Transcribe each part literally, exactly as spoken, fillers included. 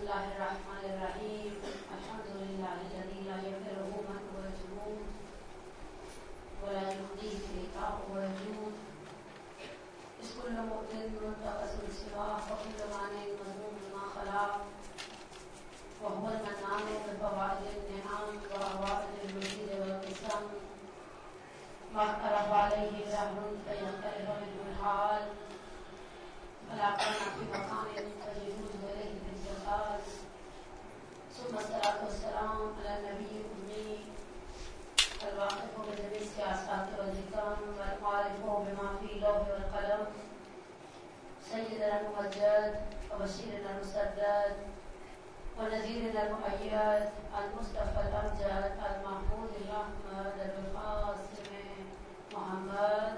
الله الرحمن الرحيم الحمد لله الذي لا يغفره من هو يجنون ولا يهديه لقاء ويجود إذ كل مؤمن منتقص سواه وكل مانع مذموم ما خلا وهو المنان بفوائد النعم وأوائل المزيد والقسم ما اختلف عليه دهر فيختلف منه الحال فلا كان في مكان تجوز إليه بالجهاز ثم الصلاة والسلام على النبي الأمي الواقف بجميع السياسات والحكم والعارف بما في اللوح والقلم سيدنا الممجد وبشيرنا المسدد ونذيرنا المؤيد المصطفى الأمجد المحمود الأحمد القاسم محمد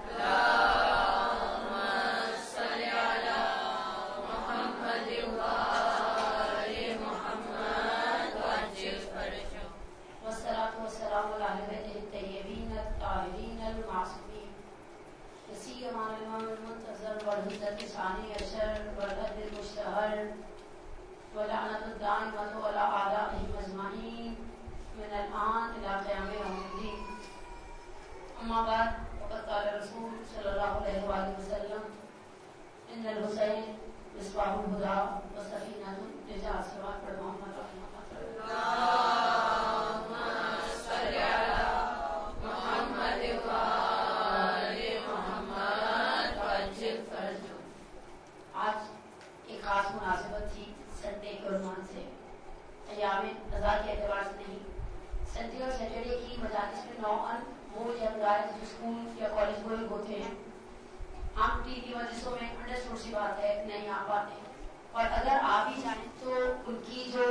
اللهم صل على محمد وآل محمد وعجل فرجه والصلاة والسلام على أهل بيته الطيبين الطاهرين المعصومين سيما الإمام المنتظر والهدى الثاني عشر والهدي المشتهر ولعنة الدائمة على أعدائهم أجمعين من الآن إلى قيام يوم الدين. أما بعد فقد قال الرسول صلى الله عليه وآله وسلم إن الحسين مصباح الهدى وسفينة النجاة صلوات محمد رحمه اللهم صل على محمد وآل محمد وعجل فرجه. آج ایک خاص مناسبت تھی سنڈے کے عنوان سے، ایام رضا کے اعتبار سے نہیں، سنڈے اور سیٹرڈے کی مجالس میں نوعاً وہ ینگ گائز جو اسکول یا کالج گوئنگ ہوتے ہیں، عام ٹی کی مجلسوں میں انڈرسٹوڈ سی بات ہے نہیں آ پاتے، اور اگر آ بھی جائیں تو ان کی جو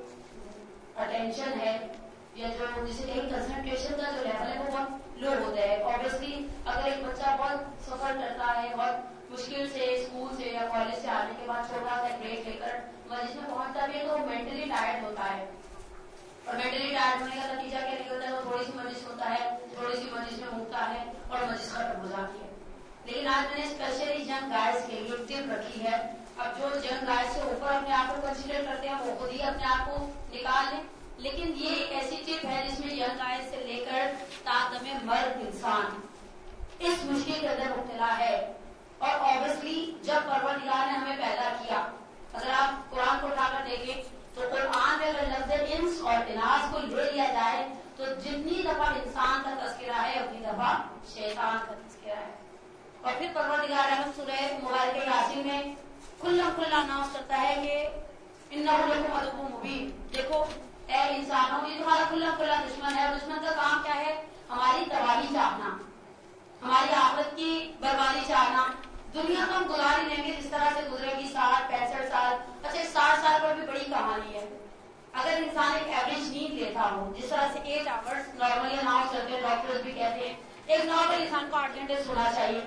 اٹینشن ہے یا جو جسے کہیں کنسنٹریشن کا جو لیول ہے وہ بہت لو ہوتا ہے. اوبیسلی اگر ایک بچہ بہت سفر کرتا ہے، بہت مشکل سے اسکول سے یا کالج سے آنے کے بعد چھوٹا سا بریک لے کر مجلس میں پہنچتا بھی ہے تو وہ مینٹلی ٹائرڈ ہوتا ہے، اور مینٹلی ٹائرڈ ہونے کا نتیجہ کیا نکلتا ہے؟ وہ تھوڑی سی مجلس ہوتا ہے، تھوڑی سی مجلس میں اٹھتا ہے اور مجلس ختم ہو جاتی ہے. لیکن آج میں نے اسپیشلی ینگ گائز کے لیے ٹپ رکھی ہے. اب جو ینگ گائز سے اوپر اپنے آپ کو کنسیڈر کرتے ہیں وہ خود ہی اپنے آپ کو نکال لیں، لیکن یہ ایک ایسی ٹپ ہے جس میں ینگ گائز سے لے کر تادم مرد انسان اس مشکل کے اندر مبتلا ہے. اور اوبیسلی جب پروردگار نے ہمیں پیدا کیا، اگر آپ قرآن کو اٹھا کر دیکھیں تو قرآن میں اگر لفظ انس اور اناس کو لے لیا جائے تو جتنی دفعہ انسان کا تذکرہ ہے اتنی دفعہ شیطان کا تذکرہ ہے. اور پھر پروردگار رحمت سورہ مبارکہ یاسین میں کھلا کھلا اناؤنس کرتا ہے کہ انہ لکم عدو مبین، دیکھو اے انسانوں یہ تمہارا کھلا کھلا دشمن ہے، اور دشمن کا کام کیا ہے؟ ہماری تباہی چاہنا، ہماری آخرت کی بربادی چاہنا. دنیا تو ہم گزار ہی لیں گے جس طرح سے گزرے گی، ساٹھ پینسٹھ سال. اچھا ساٹھ سال پر بھی بڑی کہانی ہے. اگر انسان ایک ایوریج نیند لیتا ہو، جس طرح سے ایٹ آورس نارملی اناؤنس کرتے ہیں، ڈاکٹرز بھی کہتے ہیں ایک نارمل انسان کو آٹھ گھنٹے سونا چاہیے.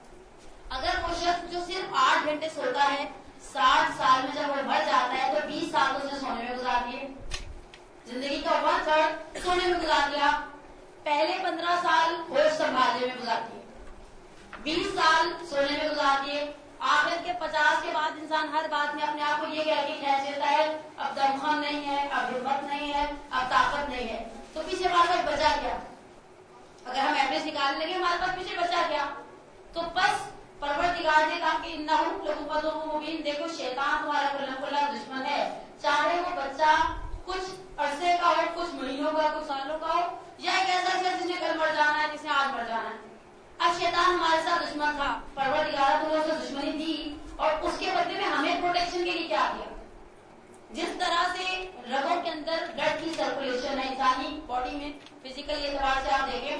اگر وہ شخص جو صرف آٹھ گھنٹے سوتا ہے ساٹھ سال میں جب وہ مر جاتا ہے تو بیس سال اس نے سونے میں گزار دیے، زندگی کا ون تھرڈ سونے میں گزار دیا. پہلے پندرہ سال ہوش سنبھالنے میں گزار دیے، بیس سال سونے میں گزار دیے. آخر کے پچاس کے بعد انسان ہر بات میں اپنے آپ کو یہ کہہ کے کہہ دیتا ہے اب دمخم نہیں ہے، اب ہمت نہیں ہے، اب طاقت نہیں ہے. تو پیچھے ہمارے پاس بچا کیا؟ اگر ہم ایوریج نکالنے لگے ہمارے پاس پیچھے بچا کیا؟ تو بس پروردگار نے کہا کہ انہم لکم عدو مبین، دیکھو شیطان تمہارا کھلا کھلا دشمن ہے، چاہے وہ بچہ کچھ عرصے کا ہو، کچھ مہینوں کا، کچھ سالوں کا ہو، یا ایک ایسا شخص جس نے کل مر جانا ہے، جس نے آج مر جانا ہے. اب شیطان ہمارے ساتھ دشمن تھا، پروردگار تو نے اسے دشمنی دی اور اس کے بدلے میں ہمیں پروٹیکشن کے لیے کیا دیا؟ جس طرح سے رگوں کے اندر بلڈ کی سرکولیشن ہے، انسانی باڈی میں فزیکل اعتبار سے آپ دیکھیں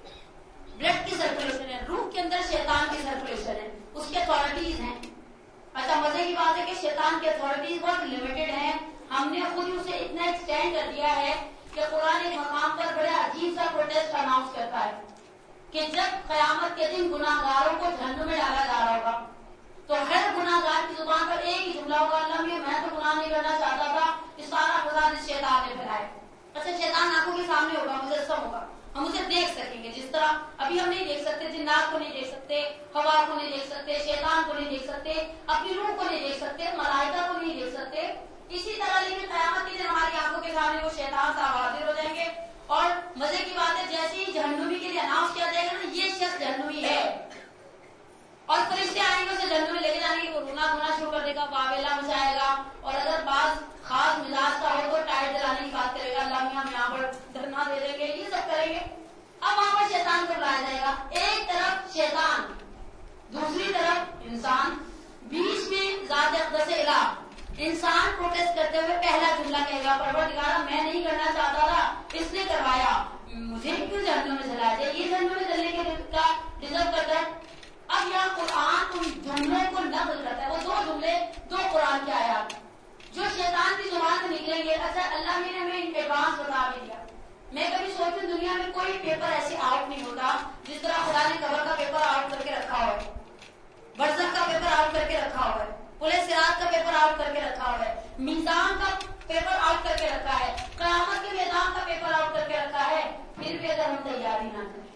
بلڈ کی سرکولیشن ہے، روح کے اندر شیطان کی سرکولیشن ہے، اس کے اتھارٹیز ہیں. اچھا مزے کی بات ہے کہ شیطان کی اتھارٹیز بہت لمیٹڈ ہیں. ہم نے خود ہی اسے اتنا ایکسٹینڈ کر دیا ہے کہ قرآن ایک مقام پر بڑے عجیب سا پروٹیسٹ اناؤنس کرتا ہے کہ جب قیامت کے دن گناہگاروں کو جہنم میں ڈالا جا رہا ہوگا تو ہر گناہگار کی زبان پر ایک ہی جملہ ہوگا، اللہ میں تو گناہ نہیں کرنا چاہتا تھا، یہ سارا فساد اس شیطان نے پھیلایا. اچھا شیطان آنکھوں کے سامنے ہوگا، مجسم ہوگا، ہم اسے دیکھ سکیں گے. جس طرح ابھی ہم نہیں دیکھ سکتے، جنات کو نہیں دیکھ سکتے، ہوا کو نہیں دیکھ سکتے، شیطان کو نہیں دیکھ سکتے، اپنی روح کو نہیں دیکھ سکتے، ملائکہ کو نہیں دیکھ سکتے. اسی اور مزے کی بات ہے جیسے ہی جہنمی کے لیے اناؤنس کیا جائے گا نا یہ شخص جہنمی ہے اور فرشتے آئیں گے اسے جہنم میں لے کے جانے کی وہ رونا دھونا شروع کر دے گا واویلا مچائے گا اور اگر بعض خاص مزاج کا ہو تو ٹائر جلانے کی بات کرے گا اللہ میاں ہم یہاں پر دھرنا دے دیں گے یہ سب کریں گے. اب وہاں پر شیطان کو بلایا جائے گا ایک طرف شیطان دوسری طرف انسان بیچ میں ذات اقدس الہ انسان پروٹیسٹ کرتے ہوئے پہلا جملہ کہے گا پروردگارا میں نہیں کرنا چاہتا تھا اس نے کروایا مجھے کیوں جہنم میں جلایا جائے یہ جہنم میں جلنے کے کا ڈیزرو کرتا ہے. اب یہاں قرآن ان جملوں کو نقل کرتا ہے وہ دو جملے دو قرآن کے آیات جو شیطان کی زبان سے نکلیں گے. اچھا اللہ نے ہمیں ان پیغام بتا بھی دیا. میں کبھی سوچتی دنیا میں کوئی پیپر ایسے آؤٹ نہیں ہوتا جس طرح خدا نے قبر کا پیپر آؤٹ کر کے رکھا ہوا ہے برزخ کا پیپر آؤٹ کر کے رکھا ہوا ہے پولیس صراط کا پیپر آؤٹ کر کے رکھا ہوا ہے میزان کا پیپر آؤٹ کر کے رکھا ہے قیامت کے میدان کا پیپر آؤٹ کر کے رکھا ہے. پھر بھی اگر ہم تیاری نہ کریں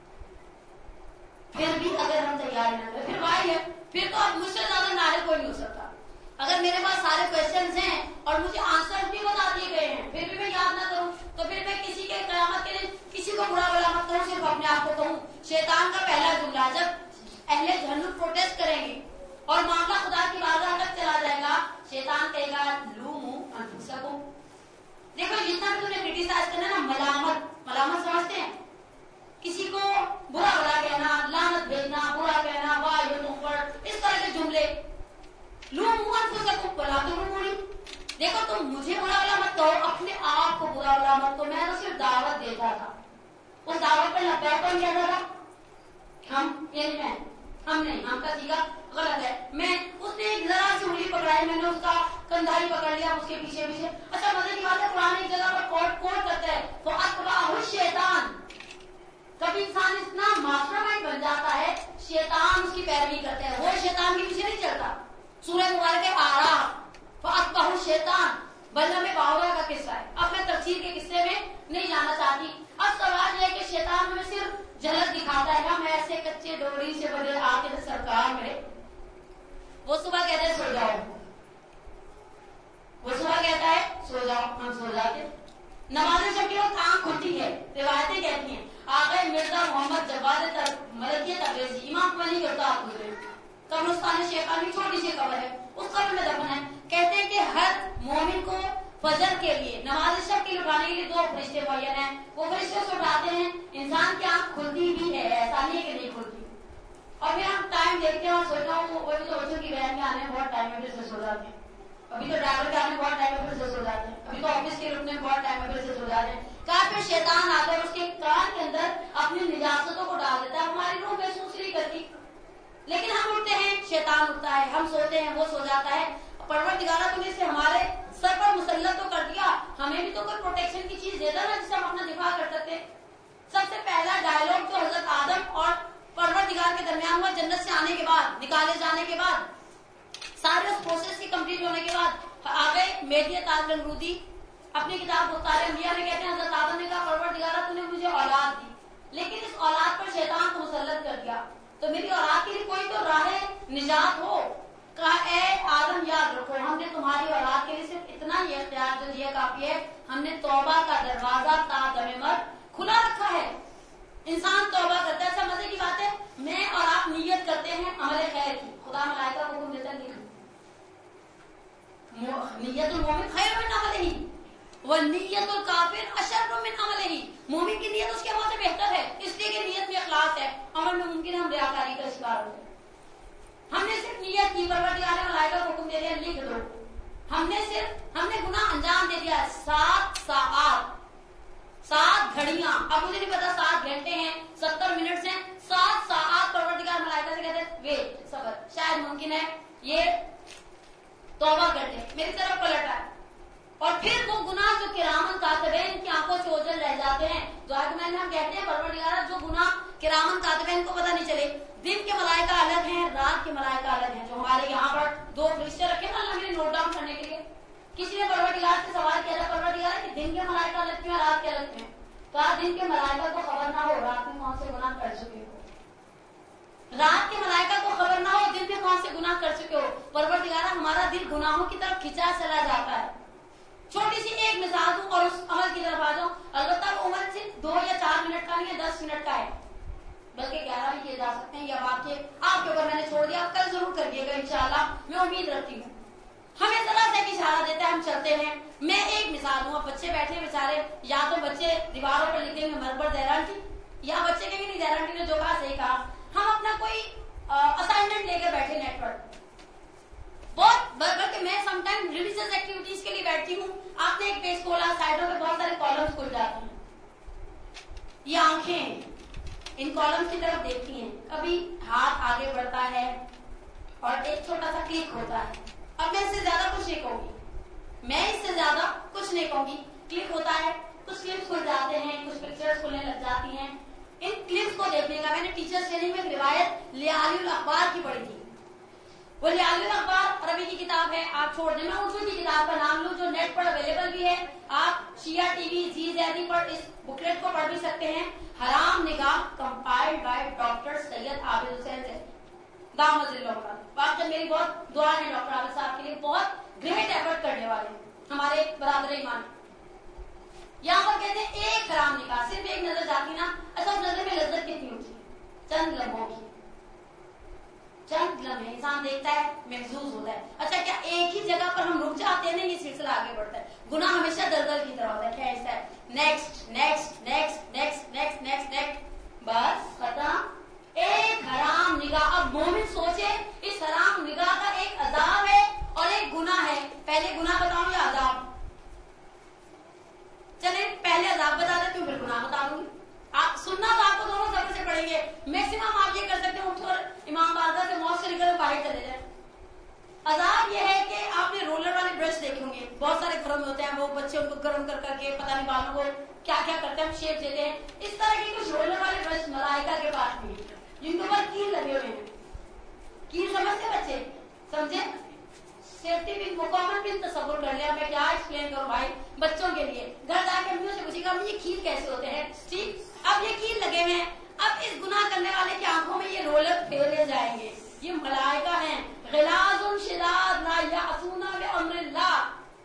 پھر بھی اگر ہم تیاری نہ کریں پھر بھائی ہے پھر تو اب مجھ سے زیادہ ناہل کوئی نہیں ہو سکتا. اگر میرے پاس سارے کوشچنز ہیں اور مجھے آنسر بھی بتا دیے گئے ہیں پھر بھی میں یاد نہ کروں تو پھر میں کسی کے قیامت کے لیے کسی کو برا بلا مت کروں صرف اپنے آپ کو کہوں. شیطان کا پہلا جملہ جب اہل جہنم پروٹیسٹ کریں گے اور معاملہ خدا کی بارگاہ تک چلا جائے گا شیطان کہے گا لومو انفسکم. دیکھو جتنا بھی تم نے کرٹیسائز کرنا نا ملامت ملامت سمجھتے ہیں کسی کو برا بلا کہنا لعنت بھیجنا برا کہنا واہ یہ تم پر اس طرح کے جملے لومو انفسکم بلا تم پوری. دیکھو تم مجھے برا بلا مت کہو اپنے آپ کو برا بلا مت کہو. میں تو صرف دعوت دیتا تھا اس دعوت پر لبیک کون کہتا تھا ہم یعنی میں ہم نہیں ہم کا سیکھا غلط ہے. میں اس نے ایک ذرا سی انگلی پکڑائی میں نے اس کا کندھائی پکڑ لیا اس کے پیچھے پیچھے. اچھا مزے کی بات ہے قرآن ایک جگہ پر کوٹ کوٹ کرتا ہے تو اتبعہ شیطان. کبھی انسان اتنا ماسٹر مائنڈ بن جاتا ہے شیطان اس کی پیروی کرتا ہے وہ شیطان کے پیچھے نہیں چلتا. سورہ مبارک آراف فاتبعہ شیطان بلہ میں باولا کا قصہ ہے. اب میں تفسیر کے قصے میں نہیں جانا چاہتی. اب سوال یہ ہے کہ شیطان ہمیں صرف جھلک دکھاتا ہے ہم ایسے کچے ڈوری سے بڑے آ کے سرکار میرے وہ صبح کہتے ہیں سو جاؤ وہ صبح کہتا ہے سو جاؤ ہم سو جاتے. نمازیں جب کی وقت آنکھ کھلتی ہے روایتیں کہتی ہیں آقا مرزا محمد جواد ملکیہ تبریزی امام علی کرتا آپ گزرے قبرستان شیخانی چھوٹی سی قبر ہے اس قبر میں دفن ہے. کہتے ہیں کہ ہر مومن کو فجر کے لیے نماز شب کے لیے اٹھانے کے لیے دو فرشتے معین ہیں. وہ فرشتے سے اٹھاتے ہیں انسان کی آنکھ کھلتی بھی ہے ایسا نہیں ہے کہ نہیں کھلتی. اور پھر ہم ٹائم دیکھتے ہیں اور سوچتا ہوں وہ بھی تو بچوں کی بہن میں آنے میں بہت ٹائم ہے پھر سے سو جاتے ہیں. ابھی تو ڈرائیور کے آنے بہت ٹائم ہے پھر سے سو جاتے ہیں. ابھی تو آفس کے رکنے بہت ٹائم ہے پھر سے سو جاتے ہیں. کہاں پہ شیطان آتا ہے اس کے کان کے اندر اپنی نجاستوں کو ڈال دیتا ہے. ہماری روح محسوس نہیں کرتی لیکن ہم اٹھتے ہیں شیطان اٹھتا ہے ہم سوتے ہیں وہ سو جاتا ہے. پروردگارہ تو نے اسے ہمارے سر پر مسلط تو کر دیا ہمیں بھی تو کوئی پروٹیکشن کی چیز دیتا نا جس سے ہم اپنا دفاع کر سکتے. سب سے پہلا ڈائلوگ جو حضرت آدم اور پروردگار کے درمیان ہوا جنت سے آنے کے بعد نکالے جانے کے بعد سارے اس پروسیس کی کمپلیٹ ہونے کے بعد آ گئے مہدی تاج رنگرودی اپنی کتاب مختار انبیاء میں کہتے ہیں حضرت آدم نے کہا پروردگارہ تو نے مجھے اولاد دی لیکن اس اولاد پر شیطان کو مسلط کر دیا تو میری اولاد کے لیے کوئی تو راہ نجات ہو. کہا اے آدم یاد رکھو ہم نے تمہاری اولاد کے لیے صرف اتنا ہی اختیار جو دیا کافی ہے ہم نے توبہ کا دروازہ تا دم مرگ کھلا رکھا ہے. انسان توبہ کرتا ہے. اچھا مزے کی بات ہے میں اور آپ نیت کرتے ہیں عمل خیر کی خدا ملائکہ کو حکم دیتا ہے نیت المومن خیر من عملہ والنیت الکافر اشر من عملہ. مومن کی نیت اس کے عمل سے بہتر ہے اس لیے کہ نیت میں اخلاص ہے. عمل میں ممکن ہے ہم ریاکاری کا شکار ہو جائیں. ہم نے صرف نیت کی پروردگار نے ملائکہ کو حکم دے دیا لکھ دو. ہم نے صرف ہم نے گناہ انجام دے دیا. سات ساعات سات گھڑیاں اب مجھے نہیں پتا سات گھنٹے ہیں ستر منٹ ہیں سات ساعات پروردگار ملائکہ سے کہتے ہیں ویٹ صبر شاید ممکن ہے یہ توبہ کر دے میری طرف پلٹ آئے. اور پھر وہ گناہ جو کرامن کاتبین کی آنکھوں سے اوجھل رہ جاتے ہیں دعا میں ہم کہتے ہیں پروردگار جو گناہ کرامن کاتبین کو پتہ نہیں چلے. دن کے ملائکہ الگ ہیں رات کے ملائکہ الگ ہیں. جو ہمارے یہاں پر دو فرشتے رکھے نا اللہ نے نوٹ ڈاؤن کرنے کے لیے. کسی نے پروردگار سے سوال کیا تھا پروردگار کہ دن کے ملائکہ الگ کیوں رات کے الگ کیوں. کہا دن کے ملائکہ کو خبر نہ ہو رات میں کون سے گناہ کر چکے ہو. رات کے ملائکہ کو خبر نہ ہو دن میں کون سے گناہ کر چکے ہو. پروردگار ہمارا دل گناہوں کی طرف کھینچا چلا جاتا ہے छोटी सी एक मिसाल दूं और उस अमल की तरफ आ जाऊं। अलबत्ता वो अमल सिर्फ दो या चार मिनट का नहीं है, दस मिनट का है, बल्कि ग्यारह भी किए जा सकते हैं। या आपके आपके ऊपर मैंने छोड़ दिया, कल जरूर करिएगा इंशाल्लाह, मैं उम्मीद रखती हूँ। हमें जरा सा इशारा देता है, हम चलते हैं। मैं एक मिसाल दूंगा, बच्चे बैठे बेचारे, या तो बच्चे दीवारों पर लिखे हुए मरबर दैरांटी, या बच्चे कहेंगे नहीं दैरांटी ने जो कहा सही कहा। हम अपना कोई असाइनमेंट लेकर बैठे नेट पर, बहुत बल्कि मैं समटाइम रिलीजियस एक्टिविटीज के लिए बैठती हूँ। आपने एक पेज खोला, साइडों पे बहुत सारे कॉलम्स खुल जाते हैं, ये आंखें इन कॉलम्स की तरफ देखती हैं, कभी हाथ आगे बढ़ता है और एक छोटा सा क्लिक होता है। अब मैं इससे ज्यादा कुछ नहीं कहूंगी, मैं इससे ज्यादा कुछ नहीं कहूंगी। क्लिक होता है, कुछ क्लिप्स खुल जाते हैं, कुछ पिक्चर्स खुलने लग जाती हैं। इन क्लिप्स को देखने का मैंने टीचर्स ट्रेनिंग में एक रिवायत लियालुल अखबार की पढ़ी थी। वो लियालुल अखबार अरबी की किताब है, आप छोड़ दें, मैं उर्दू की किताब का नाम लूं जो नेट पर अवेलेबल भी है। आप शिया टीवी जी जैदी पर इस बुकलेट को पढ़ भी सकते हैं। हराम निगाह, compiled by doctor Syed Abid Hussain से जब मेरी बहुत दुआ है डॉक्टर आबिद साहब के लिए, बहुत ग्रेट एफर्ट करने वाले हमारे बराबर ईमान। यहाँ पर कहते हैं एक हराम निगाह, सिर्फ एक नजर जाती ना, अच्छा उस नजर में लज्जत कितनी होती है, चंद लम्हों की, चंद लम्हे इंसान देखता है, महसूस होता है। अच्छा क्या एक ही जगह पर हम रुक जाते हैं ना, ये सिलसिला आगे बढ़ता है। गुनाह हमेशा दलदल की तरह होता है, क्या ऐसा है, next next next next next next next, बस खत्म। एक हराम निगाह, अब मोमिन सोचे इस हराम निगाह का एक अजाब है और एक गुनाह है। पहले गुनाह बताऊं या अजाब? चले पहले अजाब बता देती हूँ, फिर गुनाह बता दूंगी। आप सुनना तो आपको दोनों सफर से पड़ेंगे। मैक्सिमम आप ये कर सकते हैं, उठो इमाम बारगाह से मौत से निकल बाहर चले जाए। अजाब यह है कि आपने रोलर वाले ब्रश देखे होंगे, बहुत सारे घरों में होते हैं, वो बच्चे उनको गर्म कर करके पता नहीं बालों को क्या क्या करते हैं, शेप देते हैं। इस तरह के कुछ रोलर वाले ब्रश मलाइका के पास भी, जिनके ऊपर कील लगे हुए हैं। कील समझते बच्चे, समझे? सेफ्टी पिन मुकम्मल पिन तस्वुर कर लिया। मैं क्या एक्सप्लेन करूं भाई बच्चों के लिए। घर जाके अम्मियों से पूछेगा ये कील कैसे होते हैं, ठीक। अब ये कील लगे हुए हैं, अब इस गुनाह करने वाले की आंखों में ये रोलर फेरे जाएंगे। ये मलाइका हैं, गिलाजुन शिदाद ला यासूना बि अम्रिल्लाह।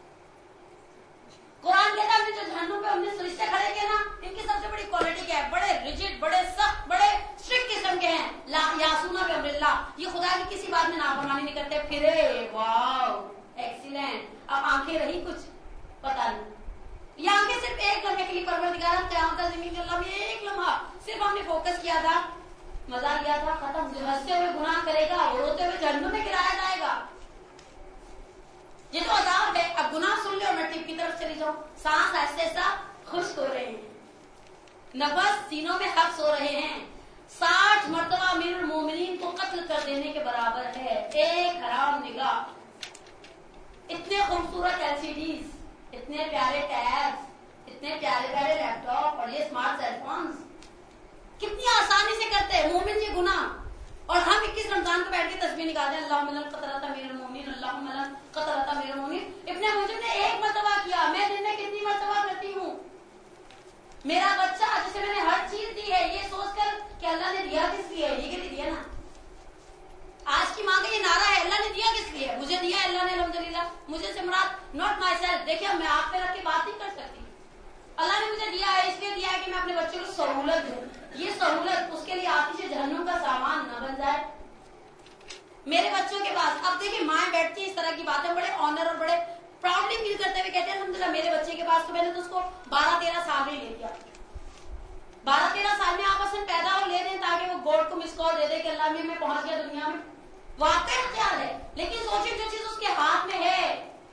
कुरान कहता है जो जहन्नुम पे हमने फरिश्ते खड़े किए ना, इनकी सबसे बड़ी क्वालिटी क्या है, बड़े रिजिड, बड़े सख्त, बड़े स्ट्रिक्ट किस्म के हैं। ला यासूना बि अम्रिल्लाह, ये खुदा की किसी बात में नाफरमानी नहीं करते। फिर वाह एक्सीलेंट। अब आंखें रही कुछ पता नहीं, ये आंखें सिर्फ एक लम्हे के लिए परवरदिगार क़यामत ज़मीन के अल्लाह में एक लम्हा सिर्फ हमने फोकस किया था, मजा लिया था, खत्म। जो हंसते हुए गुनाह करेगा वो रोते हुए जहन्नुम में गिराया जाएगा। ये तो अजाब है। अब गुनाह सुन ले और मैं टिप की तरफ चली जाऊं। सांस ऐसे ऐसा खुश्क हो रहे हैं, नफस सीनों में हब्स हो रहे हैं। साठ मरतबा अमीरुल मोमिनीन को कत्ल कर देने के बराबर है एक हराम निगाह। इतने खूबसूरत एलसीडीज, इतने प्यारे टैब्स, इतने प्यारे प्यारे लैपटॉप और ये स्मार्ट सेलफोन्स कितनी आसानी से करते हैं मोमिन ये गुनाह। और हम इक्कीस रमजान को बैठ के तस्बीह निकालते हैं, अल्लाहुम्मा लक कतरता मेरे मोमिन, अल्लाहुम्मा लक कतरता मेरे मोमिन। इब्ने मुजिब ने एक मरतबा किया, मैं दिन में कितनी मरतबा करती हूँ। मेरा बच्चा जिसे मैंने हर चीज दी है, ये सोचकर कि अल्लाह ने दिया किस लिए, ये के लिए दिया ना। आज की माँ का ये नारा है, अल्लाह ने दिया किस लिए, मुझे दिया अल्लाह ने अल्हम्दुलिल्लाह। मुझे से मुराद नॉट माई सेल्फ। देखिए मैं आप पे रख के बात नहीं कर सकती, अल्लाह ने मुझे दिया है, इसलिए दिया है कि मैं अपने बच्चे को सहूलत दूं। ये सहूलत उसके लिए आती है जहन्नुम का सामान न बन जाए। मेरे बच्चों के पास अब देखिए माएं बैठती है, इस तरह की बातें बड़े ऑनर और बड़े प्राउडली फील करते हुए कहते हैं अल्हम्दुलिल्लाह मेरे बच्चे के पास तो मैंने तो उसको बारह तेरह साल में ले दिया। बारह तेरह साल में आपस में पैदा हो ले दें ताकि वो गॉड को मिस कॉल दे दे कि अल्लाह में मैं पहुंच गया दुनिया में। वाकई ख्याल है, लेकिन सोचिए जो चीज उसके हाथ में है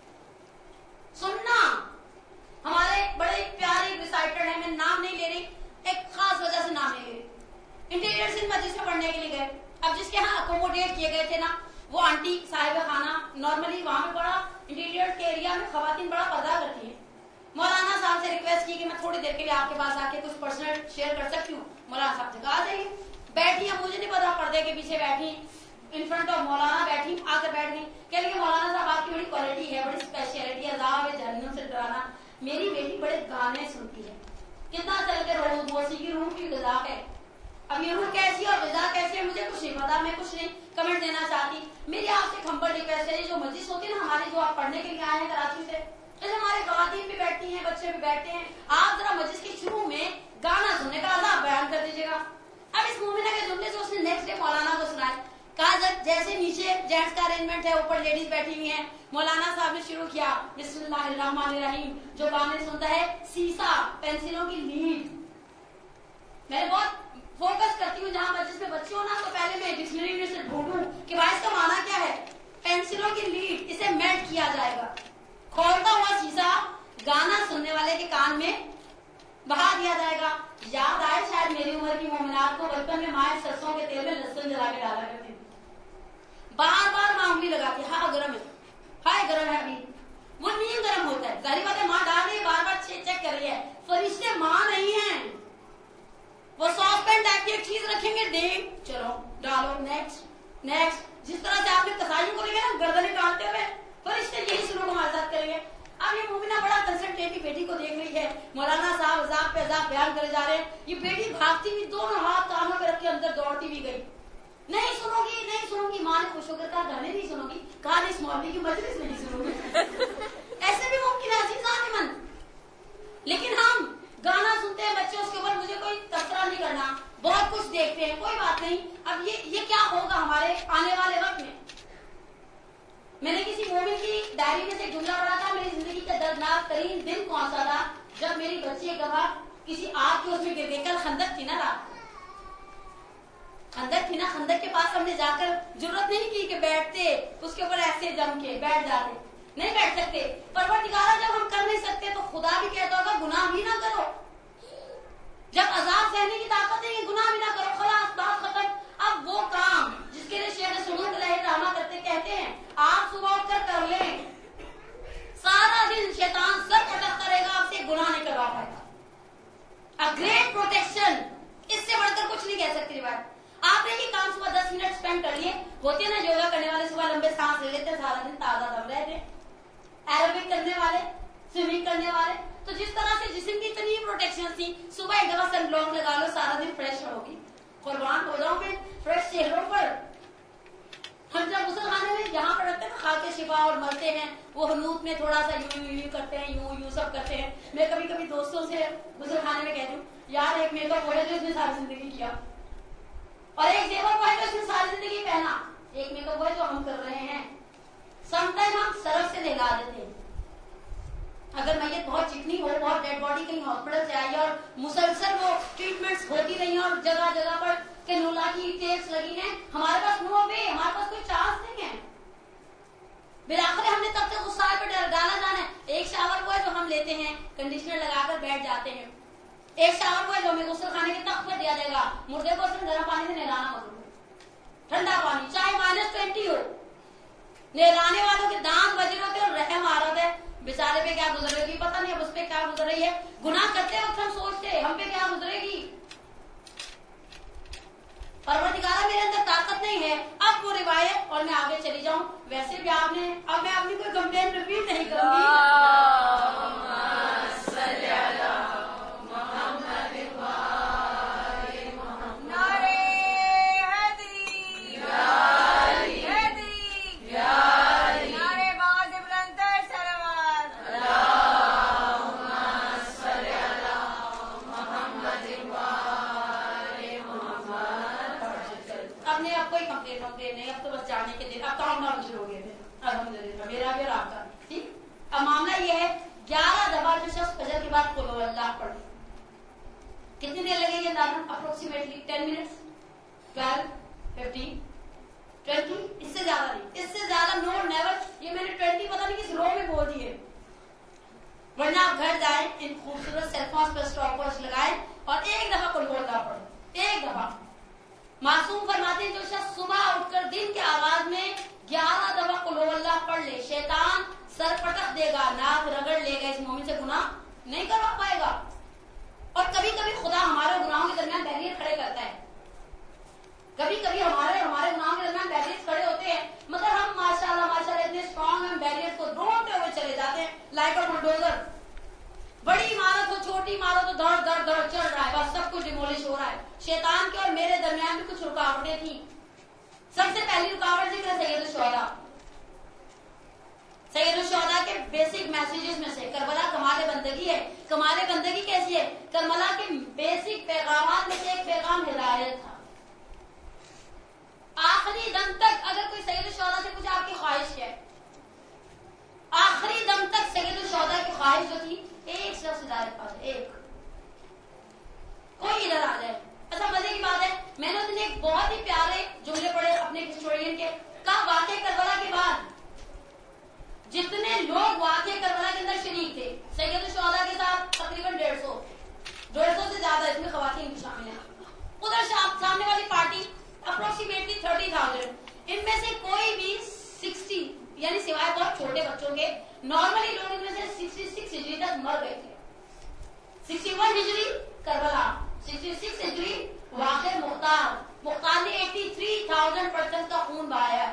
सुनना। हमारे बड़े प्यारे रिसाइटर है, मैं नाम नहीं ले रही, एक खास वजह से नाम नहीं ले रही। इंटीरियर सिंध मस्जिद में पढ़ने के लिए गए। अब जिसके यहाँ अकोमोडेट किए गए थे ना, वो आंटी साहिब खाना नॉर्मली वहां पे बड़ा इंटीरियर के एरिया में खवातीन बड़ा पर्दा करती है। मौलाना साहब से रिक्वेस्ट की कि मैं थोड़ी देर के लिए आपके पास आके कुछ पर्सनल शेयर कर सकती हूँ। मौलाना साहब जगा देंगे। बैठी, अब मुझे नहीं पता, पर्दे के पीछे बैठी, इन फ्रंट ऑफ मौलाना बैठी, आकर बैठ गई। कह रही मौलाना साहब आपकी बड़ी क्वालिटी है, बड़ी स्पेशलिटी है, अजाब है जहन्नुम से डराना। मेरी बेटी बड़े गाने सुनती है, कितना चल के रोज मौसीकी रूह की ग़िज़ा है। अब ये रूह कैसी और ग़िज़ा कैसी है मुझे कुछ नहीं पता, मैं कुछ नहीं कमेंट देना चाहती। मेरी आपसे खंबर रिक्वेस्ट है, जो मस्जिद होती है ना हमारी, जो आप पढ़ने के लिए आए हैं कराची से, जैसे हमारे खवातीन لیڈیز بیٹھی ہوئی ہیں. مولانا صاحب نے شروع کیا بسم اللہ الرحمن الرحیم. جو گانے سنتا ہے سیسا پینسلوں کی لیڈ. میں بہت فوکس کرتی ہوں جہاں جس میں بچے ہو نا تو پہلے میں ڈکشنری میں سے ڈھونڈوں کہ بھائی اس کا معنی کیا ہے. پینسلوں کی لیڈ, اسے میلٹ کیا جائے گا. کھولتا ہوا شیشہ گانا سننے والے کے کان میں بہا دیا جائے گا. یاد آئے شاید میری عمر کی مومنات کو بچپن میں مائیں سرسوں کے تیل میں لہسن جلا کے ڈالا کرتی, بار بار ماں انگلی لگاتی ہے, ہاں گرم ہے, ہائے گرم ہے, ابھی وہ نہیں گرم ہوتا ہے. ظاہر بات ہے ماں ڈال رہی ہے, بار بار چیک کر رہی ہے. فرشتے ماں نہیں ہیں, وہ سافٹ پین ٹائپ کی ایک چیز رکھیں گے, دے چلو ڈالو, نیکسٹ نیکسٹ. جس طرح سے آپ نے کسائیوں کو دیکھا نا گردنیں کاٹتے ہوئے, فرشتے یہی سلوک ہمارے ساتھ کریں گے. اب یہ مومنہ بڑا کنسنٹریٹ بیٹی کو دیکھ رہی ہے. مولانا صاحب عذاب پہ عذاب بیان کرے جا رہے ہیں. یہ بیٹی بھاگتی ہوئی دونوں ہاتھ کانوں پہ رکھ کے اندر دوڑتی ہوئی گئی. نہیں سنو گی, نہیں سنو گی. ماں نے خوش ہو کر کہا گانے نہیں سنو گی, کہا اس مولوی کی مجلس نہیں سنو گی. ایسے بھی ممکن ہے عزیزان من. لیکن ہم گانا سنتے ہیں بچے, اس کے اوپر مجھے کوئی تبصرہ نہیں کرنا, بہت کچھ دیکھتے ہیں, کوئی بات نہیں. اب یہ یہ کیا ہوگا ہمارے آنے والے وقت میں. میں نے کسی مومن کی ڈائری میں سے جملہ پڑھا تھا, میری زندگی کا دردناک ترین دن کون سا تھا, جب میری بچی ایک دفعہ کسی آگ کے اس میں گر گئی. کل خندق تھی نا, رات خندق تھی نا, خندق کے پاس ہم نے جا کر ضرورت نہیں کی کہ بیٹھتے اس کے اوپر ایسے جم کے بیٹھ جاتے, نہیں بیٹھ سکتے. پروردگارہ جب ہم کر نہیں سکتے تو خدا بھی کہتا ہوگا گناہ بھی نہ کرو. جب عذاب سہنے کی طاقت ہے گناہ بھی نہ کرو, خلاص بات ختم. اب وہ کام جس کے لیے شیخ سنت علیہ ڈرامہ کرتے کہتے ہیں آپ صبح اٹھ کر کر لیں, سارا دن شیطان سر پٹکتا رہے گا, آپ سے گناہ نہیں کروا پائے گا. A great protection, اس سے بڑھ کر کچھ نہیں کہہ سکتی روایت. آپ نے یہ کام صبح دس منٹ اسپینڈ کر لیے. ہوتے ہیں نا یوگا کرنے والے صبح لمبے سانس لے لیتے, سارا دن تازہ دم رہتے. ایروبک کرنے والے, سوئمنگ کرنے والے, تو جس طرح سے جسم کی اتنی پروٹیکشن تھی, صبح ایک دفعہ سن بلاک لگا لو, سارا دن فریش ہوگی. قربان ہو جاؤں میں فریش چہروں پر. ہم جب غسل خانے میں یہاں پر رکھتے ہیں نا خاک شفا اور مرتے ہیں, وہ حنوط میں تھوڑا سا یوں یوں یوں کرتے ہیں, یوں یوں سب کرتے ہیں. میں کبھی کبھی دوستوں سے غسل خانے میں کہتی ہوں یار ایک میک اپ وہ ہے جو اس نے ساری زندگی کیا, اور ایک زیور وہ ہے جو اس نے ساری زندگی پہنا. ایک میک اپ وہ ہے جو ہم کر رہے ہیں. سم ٹائم ہم سرف سے نہلا دیتے ہیں. اگر میت بہت چکنی ہو, بہت ڈیڈ باڈی کہیں ہاسپٹل سے آئی اور مسلسل وہ ٹریٹمنٹس ہوتی رہی ہیں اور جگہ جگہ پر کینولا کی ٹیپس لگی ہیں, ہمارے پاس نو وے, ہمارے پاس کوئی چانس نہیں ہے. بالآخر ہم نے تب تک غصہ پہ ڈالا جانا ہے. ایک شاور وہ ہے جو ہم لیتے ہیں, کنڈیشنر لگا کر بیٹھ جاتے ہیں. ایک شاور وہ ہے جو ہمیں غسل خانے کے تخت پر دیا جائے گا, مردے کو صرف گرم پانی سے نہلانا مضرور ہے, ٹھنڈا پانی چاہے مائنس ٹوینٹی ہو. نہلانے والوں کے دانت بجے ہوتے اور رحم آ رہا ہے, بیچارے پہ کیا گزرے گی پتہ نہیں, اب اس پہ کیا گزر رہی ہے. گناہ کرتے وقت ہم سوچتے ہم پہ کیا گزرے گی. پروردگارہ میرے اندر طاقت نہیں ہے. اب وہ روایت, اور میں آگے چلی جاؤں. ویسے بھی آپ نے, اب میں اپنی کوئی کمپلین ریپیٹ نہیں کروں گی. معاملہ یہ ہے گیارہ دفعہ جو شخص فجر کے بعد قل اللہ پڑھے, کتنی دیر لگے گی اندازہ؟ Approximately ten minutes, twelve, fifteen, twenty, اس سے زیادہ نہیں, اس سے زیادہ نو نیور. یہ میں نے ٹوینٹی پتہ نہیں کس رو میں بول دیے. ورنہ آپ گھر جائیں, ان خوبصورت سیل فونس پر اسٹاپ واچ لگائیں اور ایک دفعہ قل اللہ پڑھیں, ایک دفعہ. معصوم فرماتے ہیں جو شخص صبح اٹھ کر دن کے آغاز میں گیارہ دفعہ قل اللہ پڑھ لے, شیطان سر پٹک دے گا, ناک رگڑ لے گا, اس مومن سے گناہ نہیں کروا پائے گا. اور کبھی کبھی خدا ہمارے گناہوں کے درمیان بیریئر کھڑے کرتا ہے. کبھی کبھی ہمارے ہمارے گناہوں کے درمیان بیریئر کھڑے ہوتے ہیں, مگر ہم ماشاءاللہ ماشاءاللہ اتنے اسٹرانگ ہیں, بیریئر کو ڈھونڈتے ہوئے چلے جاتے ہیں لائک اے بلڈوزر. بڑی عمارت ہو چھوٹی عمارت ہو, دھڑ دھڑ دھڑ چل رہا ہے, بس سب کچھ ڈیمولش ہو رہا ہے. شیطان کے اور میرے درمیان بھی کچھ رکاوٹیں تھیں. سب سے پہلی رکاوٹ ذکر ہے سید الشہداء. سید الشہداء کے بیسک میسیجز میں سے کربلا کمال بندگی ہے. کمال بندگی کیسی ہے؟ کربلا کے بیسک پیغامات میں سے ایک پیغام ہدایت تھا. آخری دم تک اگر کوئی سید الشہداء سے پوچھے آپ کی خواہش کیا ہے, آخری دم تک سید الشہداء کی خواہش جو تھی ایک شخص ہدایت پا جائے، ایک کوئی ادھر آ جائے. اچھا مزے کی بات ہے، میں نے اس دن ایک بہت ہی پیارے جملے پڑھے اپنے ہسٹورین کے. کہا واقعہ کربلا کے بعد جتنے لوگ واقعہ کربلا کے اندر شریک تھے سید الشہداء کے ساتھ تقریباً ڈیڑھ سو ڈیڑھ سو سے زیادہ اس میں خواتین بھی شامل ہیں. ادھر سامنے والی پارٹی اپروکسیمیٹلی تھرٹی تھاؤزینڈ، ان میں سے کوئی بھی سکسٹی یعنی سوائے بہت چھوٹے بچوں کے نارملی لوگ ان میں سے سکسٹی سکس ہجری تک مر گئے تھے. سکسٹی ون ہجری کربلا، سکسٹی سکس ہجری واقع مختار. مختار نے ایٹی تھری تھاؤزینڈ پرسنٹ کا خون بہایا ہے.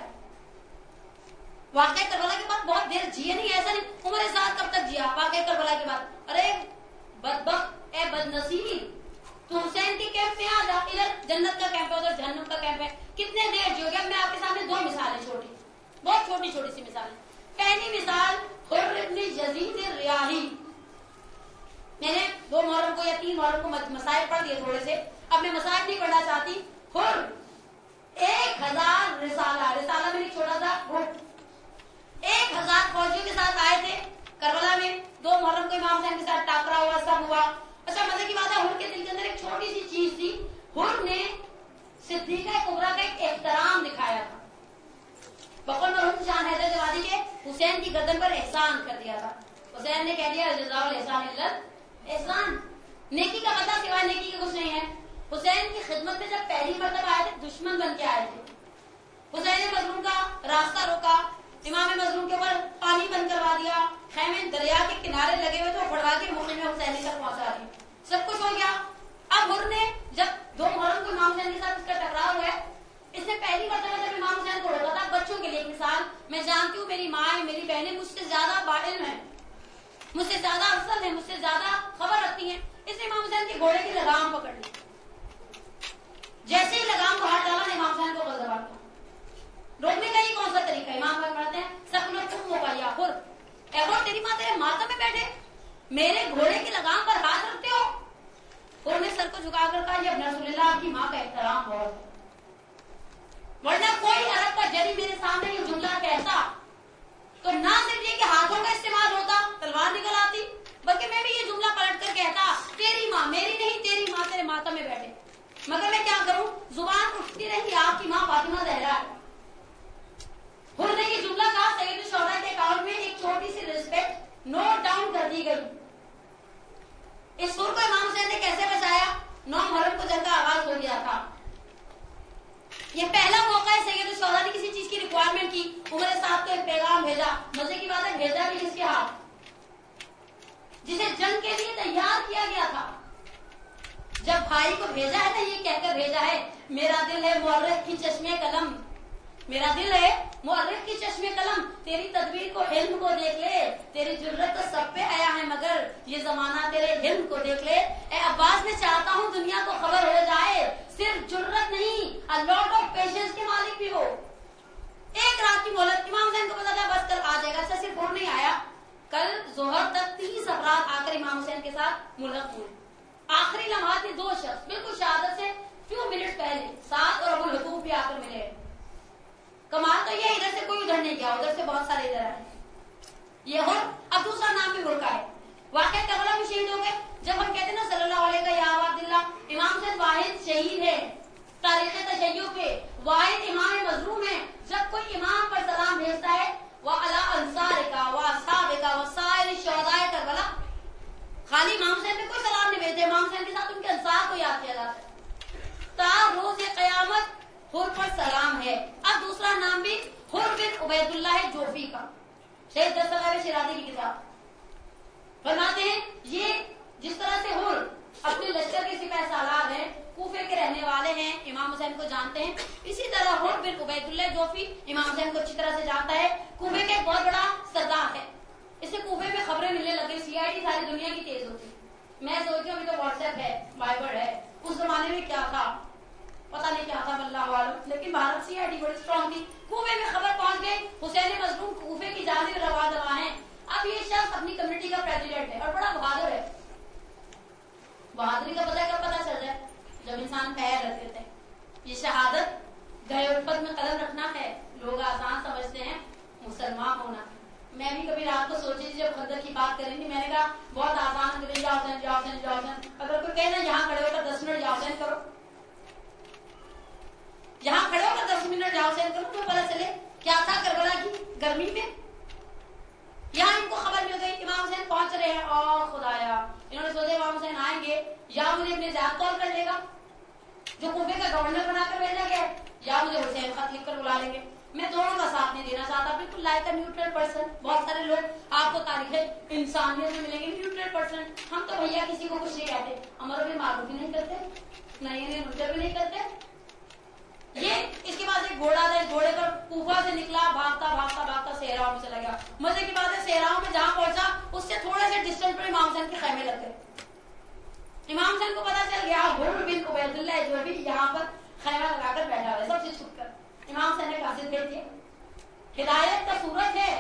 واقع کربلا کے بعد بہت دیر جیے نہیں، ایسا نہیں عمر ساتھ کب تک جیا واقع کربلا کے بعد. ارے بدبخت، اے بد نصیب، تو حسین کے کیمپ میں آ جا. ادھر جنت کا کیمپ ہے، ادھر جہنم کا کیمپ ہے. کتنے دیر جیو گے؟ میں آپ کے سامنے دو مثالیں چھوٹی، بہت چھوٹی چھوٹی سی مثالیں. پہلی مثال حر ابن یزید ریاحی. میں نے دو محرم کو یا تین محرم کو مسائل پڑھ دیے تھوڑے سے، اب میں مسائل نہیں پڑھنا چاہتی. حر ایک ہزار رسالہ رسالہ میں ایک چھوٹا سا گروپ ایک ہزار فوجیوں کے ساتھ آئے تھے کربلا میں. دو محرم کو امام حسین کے ساتھ ٹاکرا ہوا، سب ہوا. اچھا مزے کی بات ہے، حر کے دل کے اندر ایک چھوٹی سی چیز تھی. حر نے صدیقہ کبریٰ کا ایک احترام دکھایا تھا. بقول مرحوم شان حیدر جوادی کے حسین کی گردن پر احسان کر دیا تھا. حسین نے کہہ دیا جزاء الاحسان الا احسان، نیکی کا بدلہ سوائے نیکی کے کچھ نہیں ہے. حسین کی خدمت میں جب پہلی مرتبہ آئے تھے دشمن بن کے آئے تھے. حسین مظلوم کا راستہ روکا، امام مظلوم کے اوپر پانی بند کروا دیا، خیمے دریا کے کنارے لگے ہوئے تو پڑوا کے مقیم حسینی تک پہنچا دی. سب کچھ ہو گیا. اب حر نے جب دو محرم کو امام حسین کے ساتھ اس کا ٹکراؤ ہوا ہے، اس نے پہلی مرتبہ جب امام حسین کو روکا تھا، بچوں کے لیے ایک مثال، میں جانتی ہوں میری ماں میری بہنیں مجھ سے زیادہ باعلم ہیں، مجھ سے زیادہ افضل ہیں، مجھ سے زیادہ خبر رکھتی ہیں. اس نے امام حسین کے گھوڑے کی لگام پکڑ لی. جیسے ہی لگام کو ہاتھ ڈالا نے امام حسین کو غضب آ گیا. روکنے کا یہ کون سا طریقہ ہے؟ امام حسین پڑھتے ہیں سب لوگ تم ہو پایا حر، اے حر تیری ماں تیرے ماتم میں بیٹھے میرے گھوڑے کی لگام پر ہاتھ رکھتے ہو. حر نے سر کو جھکا کر کہا یہ ابن رسول اللہ آپ کی ماں کا احترام بہت ہے، ورنہ کوئی عرب کا جری میرے سامنے یہ جملہ کہتا تو نہ صرف یہ کہ ہاتھوں کا استعمال ہوتا، تلوار نکل آتی، بلکہ میں بھی یہ جملہ پلٹ کر کہتا تیری ماں، میری نہیں تیری ماں تیرے ماتم میں بیٹھے. مگر میں کیا کروں، زبان اٹھتی رہی آپ کی ماں فاطمہ زہرا ہے. حر نے یہ جملہ کہا، سید الشہداء کے اکاؤنٹ میں ایک چھوٹی سی ریسپیکٹ نوٹ ڈاؤن کر دی گئی. اس سر کو امام حسین نے کیسے بچایا؟ نو محرم کو جنگ کا آغاز ہو گیا تھا. یہ پہلا موقع ہے سید الشہداء نے کسی چیز کی ریکوائرمنٹ کی، عمر صاحب کو ایک پیغام بھیجا. مزے کی بات ہے بھیجا بھی جس کے ہاتھ جسے جنگ کے لیے تیار کیا گیا تھا. جب بھائی کو بھیجا ہے نا، یہ کہہ کر بھیجا ہے میرا دل ہے مورخ کی چشمے قلم، میرا دل ہے مورخ کی چشمے قلم، تیری تدبیر کو علم کو دیکھ لے، تیری جرت تو سب پہ آیا ہے مگر یہ زمانہ تیرے علم کو دیکھ لے. اے عباس میں چاہتا ہوں دنیا کو خبر ہو جائے، صرف جرت نہیں a lot of patience کے مالک بھی ہو. ایک رات کی مہلت، امام حسین کو پتا تھا بس کل آ جائے گا. اچھا صرف حر نہیں آیا، کل ظہر تک تیس افراد آ کر امام حسین کے ساتھ ملحق ہوئے. آخری لمحات میں دو شخص بالکل شہادت سے فیو منٹ پہلے سات اور ابو الحقوق بھی آ کر ملے. کمال تو یہ ادھر سے کوئی ادھر نہیں گیا، ادھر سے بہت سارے ادھر آئے. یہ حر. اب دوسرا نام بھی حر کا ہے. واقعہ کربلا میں شہید ہو گئے. جب ہم کہتے ہیں نا صلی اللہ علیہ یا عبداللہ، امام حسین واحد شہید ہے تاریخ تشیع کے، واحد امام مظلوم ہے. جب کوئی امام پر سلام بھیجتا ہے وعلی انصارک واصحابک وسائر شہداء کربلا، خالی امام حسین پہ کوئی سلام نہیں بھیجتے، امام حسین کے ساتھ ان کے انصار کو یاد کیا جاتا ہے. تا روز قیامت حر پر سلام ہے. اب دوسرا نام بھی حر بن عبید اللہ جوفی کا، شیخ دستگیر شیرازی کی کتاب. فرماتے ہیں یہ جس طرح سے حر اپنے لشکر کے سپہ سالار ہیں، کوفے کے رہنے والے ہیں، امام حسین کو جانتے ہیں، اسی طرح حر بن عبید اللہ جوفی امام حسین کو اچھی طرح سے جانتا ہے. کوفے کا ایک بہت بڑا سردار ہے. اسے کوفے میں خبریں ملنے لگی، سی آئی ڈی ساری دنیا کی تیز ہوتی. میں سوچتی ہوں ابھی تو واٹس ایپ ہے، وائبر ہے، اس زمانے میں کیا تھا پتہ نہیں کیا تھا اللہ عالم، لیکن بھارت سی آئی ڈی بڑی اسٹرانگ تھی. کوفے میں خبر پہنچ گئی حسین مظلوم کوفے کی جانب روا دوا ہے. اب یہ شخص اپنی کمیونٹی کا پریزیڈنٹ ہے اور بڑا بہادر ہے. بہادری کا پتہ کب پتہ چل جائے؟ جب انسان پیر رکھ دیتے ہیں. یہ شہادت گئے الفت میں قلم رکھنا ہے. لوگ آسان سمجھتے ہیں مسلمان ہونا. میں بھی کبھی खंदक की बात करेंगे। मैंने कहा बहुत आसान है, जाओ हुसैन जाओ हुसैन जाओ हुसैन। अगर कोई कहना यहाँ खड़े होकर दस मिनट जाओ हुसैन करो, यहाँ खड़े होकर दस मिनट जाओ हुसैन करो, तो पता चले क्या था करबला की गर्मी में। यहाँ इनको खबर मिल गई इमाम हुसैन पहुंच रहे हैं, और खुदाया इन्होंने सोचा इमाम हुसैन आएंगे या मुझे अपने जात कॉल कर लेगा जो कूफे का गवर्नर बनाकर भेजा गया, या मुझे हुसैन खत लिखकर बुला लेंगे। मैं दोनों का साथ नहीं देना चाहता, बिल्कुल लाइक अ न्यूट्रल पर्सन। बहुत सारे लोग आपको तारीख इंसानियत में मिलेंगे न्यूट्रल पर्सन। हम तो भैया किसी को कुछ नहीं कहते, अमर भी मारूफ भी नहीं करते, नहीं नहीं मुझे भी नहीं करते। ये इसके बाद एक घोड़ा था, घोड़े पर कूफा से निकला, भागता भागता भागता सेहराओं में चला गया। मजे की बात है सेहराओं में जहां पहुंचा उससे थोड़े से डिस्टेंस पर इमाम हुसैन के खैमे लग गए। इमाम हुसैन को पता चल गया हुर बिन उबैदुल्लाह जो भी यहाँ पर खैमा लगाकर बैठा हुआ है, सबसे छुप कर। इमाम हुसैन ने कासिद भेज दिया, हिदायत का सूरज है,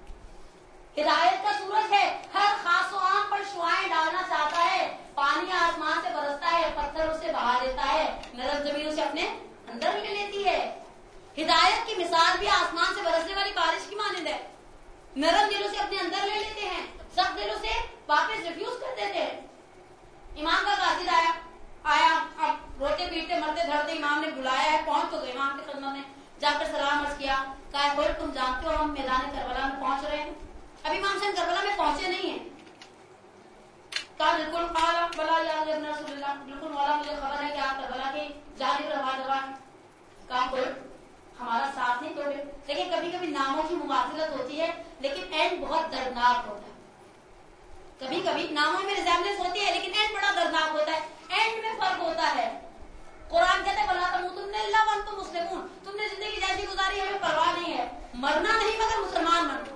हिदायत का सूरज है, हर खास आम पर शुआएं डालना चाहता है। पानी आसमान से बरसता है, पत्थर उसे बहा देता है, नरम जमीन उसे अपने अंदर ले लेती है। हिदायत की मिसाल भी आसमान से बरसने वाली बारिश की मानंद है। नरम दिलों से अपने अंदर ले लेते हैं, सख्त दिलों से वापस रिफ्यूज कर देते हैं। इमाम का कासिद आया आया अब रोते पीटते मरते धरते इमाम ने बुलाया है, पहुंच तो गए इमाम की खिदमत में, जाकर सलाम अर्ज किया। कहा बोल तुम जानते हो हम मैदान करबला में पहुंच रहे हैं। अभी इमाम हुसैन करबला में पहुंचे नहीं है। कहा बिल्कुल काला बला या रसूलुल्लाह, बिल्कुल मौला मुझे खबर है कि आप करबला के जानिब रवा दवा है। कहा बोल हमारा साथ नहीं तोड़े। लेकिन कभी कभी नामों की मुमासिलत होती है, लेकिन एंड बहुत दर्दनाक होता है। कभी कभी नामों में रिजेम्बलेंस होती है, लेकिन एंड बड़ा दर्दनाक होता है। एंड में फर्क होता है। कुरान कहते बला तमूतुन्ना इल्ला व अंतुम मुस्लिमून, तुमने जिंदगी जैसी गुजारी हमें परवाह नहीं है, मरना नहीं मगर मुसलमान मरो।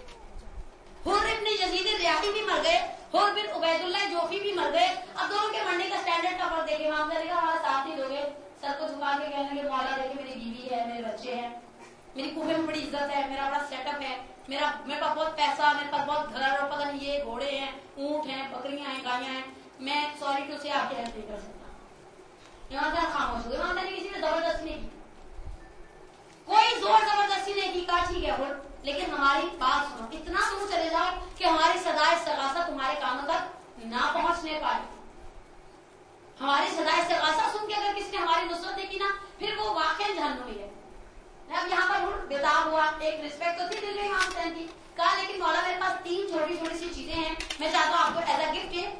हुर इब्न यजीद रियाही भी मर गए, हुर बिन उबैदुल्लाह जोफी भी मर गए। अब दोनों के मरने का स्टैंडर्ड का फर्क देखे इमाम करेगा हमारा साथ नहीं दोगे। सर को झुका के कहने लगे मौला देखे मेरी बीवी है, मेरे बच्चे हैं, मेरी कूफे में बड़ी इज्जत है, मेरा बड़ा सेटअप है, मेरा मेरे पास बहुत पैसा, मेरे पास बहुत घर और पता नहीं ये घोड़े हैं, ऊंट हैं, बकरियां हैं, गायें हैं, मैं सॉरी टू से आपके हेल्प नहीं कर सकता। इमाम साहब खामोश हुए। इमाम साहब ने किसी ने जबरदस्ती नहीं की, कोई जोर जबरदस्ती नहीं की। कहा ठीक है बोल, लेकिन हमारी बात सुनो, इतना दूर चले जाओ कि हमारी सदाए सगासा तुम्हारे कानों तक ना पहुंचने पाए। हमारी सदाए सगासा सुन के अगर किसी ने हमारी नुसरत नहीं की ना, फिर वो वाकई जहन्नुमी है। अब यहाँ पर बेताब हुआ, एक रिस्पेक्ट तो थी दिल में इमाम हुसैन की। कहा लेकिन मौला मेरे पास तीन छोटी छोटी सी चीजें हैं, मैं चाहता हूँ आपको एज अ गिफ्ट के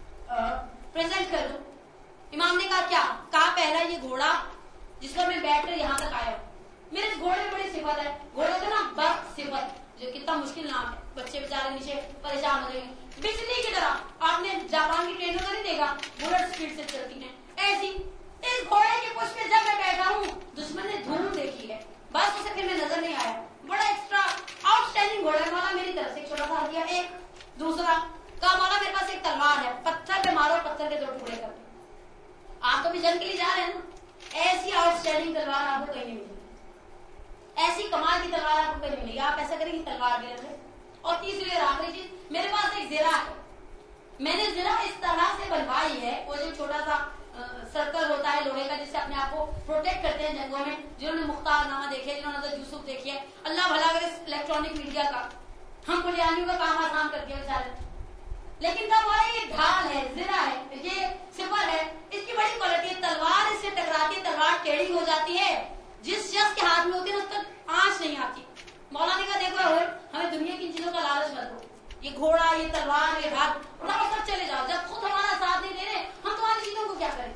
प्रेजेंट कर दूं। इमाम ने कहा क्या? कहा पहला ये घोड़ा जिस पर मैं बैठ कर यहाँ तक आया हूँ, मेरे इस घोड़े में बड़ी सिफत है, घोड़े का ना बर्फ सिफत, जो कितना मुश्किल नाम है, बच्चे बेचारे नीचे परेशान हो जाएंगे। बिजली की तरह आपने जापान की ट्रेनों का नहीं देखा, बुलेट स्पीड से चलती है, ऐसी इस घोड़े के पुष्प में जब मैं बैठा हूँ दुश्मन ने धूम देखी है, बस उसे फिर मैं नजर नहीं आया। बड़ा एक्स्ट्रा आउटस्टैंडिंग घोड़ा। मौला मेरी तरफ से एक छोटा सा हदिया। एक दूसरा कहा मौला मेरे पास एक तलवार है, पत्थर पे मारो, पत्थर के दो टुकड़े कर दो। आप तो भी जंग के लिए जा रहे हैं ना, ऐसी आउटस्टैंडिंग तलवार आपको कहीं नहीं मिलेगी, ऐसी कमाल की तलवार आपको कहीं मिलेगी। आप ऐसा करेंगे तलवार दे रहे। और तीसरी और आखिरी चीज, मेरे पास एक जिरा है, मैंने जिरा इस तरह से बनवाई है, वो जो छोटा सा सर्कल होता है लोहे का जिससे अपने आप को प्रोटेक्ट करते हैं जंगों में। जिन्होंने मुख्तार नामा देखे, जिन्होंने तो यूसुफ देखी है, अल्लाह भला करे इलेक्ट्रॉनिक मीडिया का हम पुलियानियों का काम आसान कर दिया बेचारे। लेकिन तब वाला ये ढाल है, जिरा है, ये सिपर है, इसकी बड़ी क्वालिटी है। तलवार इससे टकराती है, तलवार टेढ़ी हो जाती है, जिस शख्स के हाथ में होती है ना उसका आंच नहीं आती। मौला ने कहा देखो हमें दुनिया की चीजों का लालच मत दो, ये घोड़ा, ये तलवार, ये ढाल, सब चले जाओ, जब खुद हमारा साथ नहीं दे रहे हम तुम्हारी चीजों को क्या करें।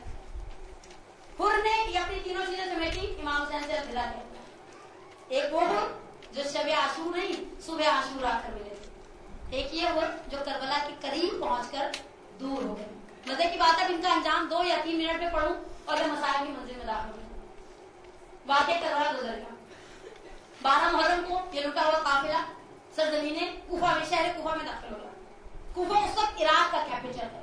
हुर ने ये अपनी तीनों चीजें समेटी, इमाम हुसैन से मिला गया। एक वो हुर जो शब आशूर नहीं सुबह आशूर आकर मिले थे, एक ये हुर जो करबला के करीब पहुंचकर दूर हो गए। मजे की बात है इनका अंजाम दो या तीन मिनट में पढ़ूं और मैं मसाइल की मंजिल में दाखिल हूं। वाकई करबला गुजर गया। बारह मुहर्रम को ये लुटा हुआ काफिला सरजमीने कूफा में, शहर कूफा में दाखिल हो गया। कूफा उस वक्त इराक का कैपिटल है,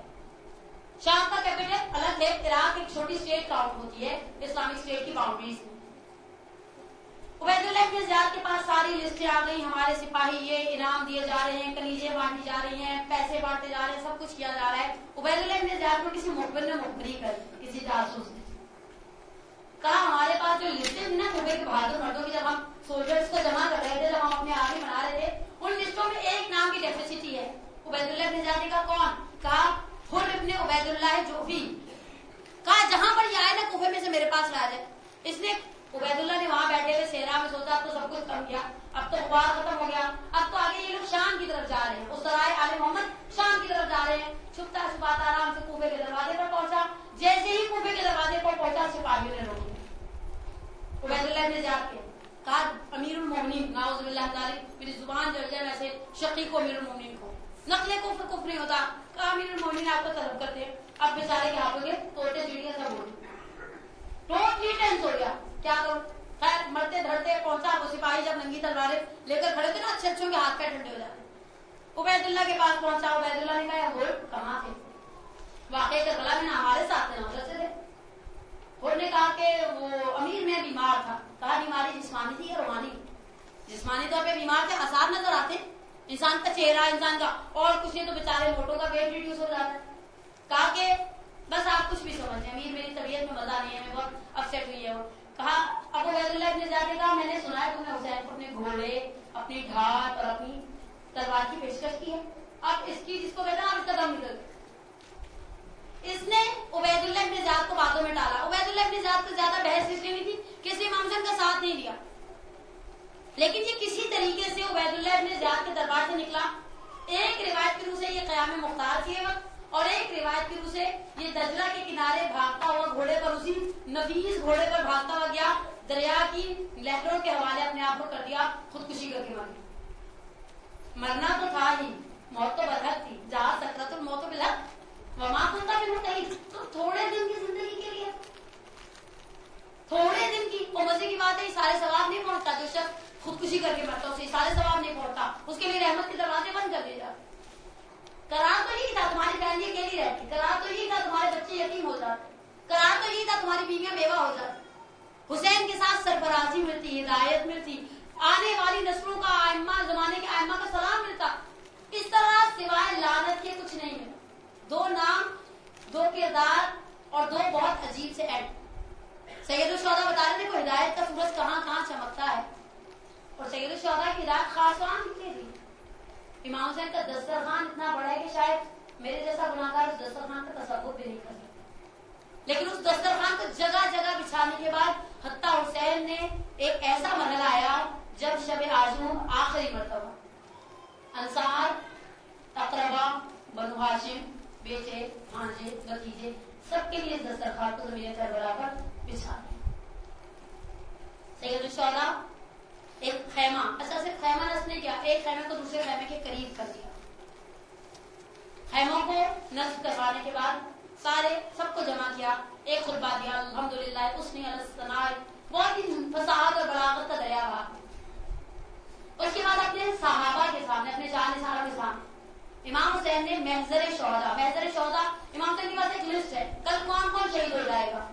शाम का कैपिटल अलग है। इराक एक छोटी स्टेट काउंट होती है इस्लामिक स्टेट की बाउंड्रीज में। उबैदुल्लाह इब्न ज़ियाद के पास सारी लिस्टें आ गई, हमारे सिपाही ये इनाम दिए जा रहे हैं, कनीजे बांटी जा रही हैं, पैसे बांटे जा रहे हैं, सब कुछ किया जा रहा है। उबैदुल्लाह इब्न ज़ियाद को किसी मुखबिर ने मुखबरी कर, किसी जासूस ने کہا ہمارے پاس جو لسٹیں تھی نا صوبے کے بہادر مردوں کی، جب ہم سولجرس کو جمع کر رہے تھے، جب ہم اپنے آرمی بنا رہے تھے، ان لسٹوں میں ایک نام کی ڈیفیسٹی ہے، عبید اللہ ابن زیاد کا. کون؟ کہا حر ابن عبید اللہ جوفی. کہا جہاں پر یہ آئے نا کوفے میں سے میرے پاس لا جائے. اس نے عبید اللہ نے وہاں بیٹھے ہوئے صحرا میں سوچا اب تو سب کچھ کم گیا، اب تو غبار ختم ہو گیا، اب تو آگے یہ لوگ شام کی طرف جا رہے ہیں، اس سرائے آل محمد شام کی طرف جا رہے ہیں. چھپتا چھپاتا آرام سے کوفے کے دروازے پر پہنچا. جیسے ہی کوفے کے دروازے پر پہنچا سپاہیوں نے روک دیا عبید اللہ ابن زیاد کے. کہا امیر المومنین، نعوذ باللہ تعالی، میری زبان جل جائے ویسے شقیق کو امیر المومنین کو نقل کفر کفر نہیں ہوتا. کہا امیر المومنین آپ کو طلب کرتے ہیں. اب بیچارے کے ہاتھوں کے توتے چڑیاں سب ہو گئی، ٹوٹلی ٹینس ہو گیا، کیا کروں. خیر مرتے دھڑتے پہنچا. وہ سپاہی جب ننگی تلواریں لے کر کھڑے تھے نا، اچھے اچھوں کے ہاتھ پہ ٹھنڈے ہو جاتے. عبید اللہ کے پاس پہنچا. عبید اللہ نے کہا ہو کہاں تھے؟ واقعی کربلا میں نہ ہمارے ساتھ تھے نہ ادھر سے تھے. اور نے کہا کہ وہ امیر میں بیمار تھا. کہا بیماری جسمانی تھی یا روحانی؟ جسمانی طور پہ بیمار تھے، آثار نظر آتے انسان کا چہرہ، انسان کا، اور کچھ نہیں تو بےچارے موٹوں کا ویٹ ریڈیوس ہو جاتا ہے. کہا کہ بس آپ کچھ بھی سمجھیں، امیر میری طبیعت میں مزہ نہیں ہے، میں بہت اپسیٹ ہوئی ہے. وہ کہا ابو عبید اللہ ابن زیاد نے کہا میں نے سنا ہے تم نے حسین کو اپنے گھوڑے، اپنی ڈھال اور اپنی تلوار کی پیشکش کی ہے. اب اس کی جس کو کہتا ہے اب قدم نکل. اس نے عبید اللہ ابن زیاد کو باتوں میں ڈالا. عبید اللہ ابن زیاد کو زیادہ بحث اس لیے نہیں تھی کہ اس نے امام حسین کا ساتھ نہیں دیا، لیکن یہ کسی طریقے سے عبید اللہ ابن زیاد کے دربار سے نکلا. ایک روایت کی روح سے یہ قیام مختار کے وقت، اور ایک روایت کی روح سے یہ دجلہ کے کنارے بھاگتا ہوا گھوڑے پر، اسی نفیس گھوڑے پر بھاگتا ہوا گیا. دریا کی لہروں کے حوالے اپنے آپ کو کر دیا، خودکشی کر کے مر گیا. مرنا تو تھا ہی، موت تو برحق تھی. جہاں سکرات الموت بالحق وما كنت بمعتد. تو تھوڑے دن کی زندگی کے لیے، تھوڑے دن کی، اور مزے کی بات ہے یہ سارے ثواب نہیں پہنچتا. جو شخص خودکشی کر کے مرتا اسے سارے ثواب نہیں پہنچتا، اس کے لیے رحمت کے دروازے بند کر دیے جاتے. قرار تو یہی تھا تمہاری فیملی اکیلی رہتی، قرار تو یہی تھا تمہارے بچے یتیم ہو جاتے، قرار تو یہی تھا تمہاری بیویاں بیوہ ہو جاتی. حسین کے ساتھ سرفرازی ملتی، ہدایت ملتی، آنے والی نسلوں کا، ائمہ زمانے کے ائمہ کا سلام ملتا. اس طرح سوائے لعنت کے کچھ نہیں ملتا. دو نام، دو کردار اور دو بہت عجیب سے اینڈ. سید الشہداء بتا رہے تھے کو ہدایت کا سورج کہاں کہاں چمکتا ہے، اور سید الشہداء کی ہدایت خاص وہاں نکلی تھی. امام حسین کا دسترخوان اتنا بڑا ہے کہ شاید میرے جیسا گناہگار اس دسترخوان کا تصور بھی نہیں کر سکتا، لیکن اس دسترخوان کو جگہ جگہ بچھانے کے بعد حتیٰ حسین نے ایک ایسا مرحلہ آیا جب شب عاشور آخری مرتبہ انصار، اقربا، بنو ہاشم، بیٹے، بھانجے، بھتیجے سب کے لیے دسترخوان کو زمین کربلا پر بچھا دیا. سید الشہداء ایک خیمہ، اچھا صرف خیمہ نصب نے کیا، ایک خیمے کو دوسرے خیمے کے قریب کر دیا. خیموں کو نصب کروانے کے بعد سارے سب کو جمع کیا، ایک خطبہ دیا، الحمدللہ حسن الثناء، بہت ہی فصاحت اور بلاغت کا دریا بہا. اس کے بعد اپنے صحابہ کے سامنے، اپنے جان نثاروں کے سامنے امام حسین نے محضر شہداء، محضر شہداء امام حسین کے پاس ایک لسٹ ہے، کل کون کون شہید ہو جائے گا.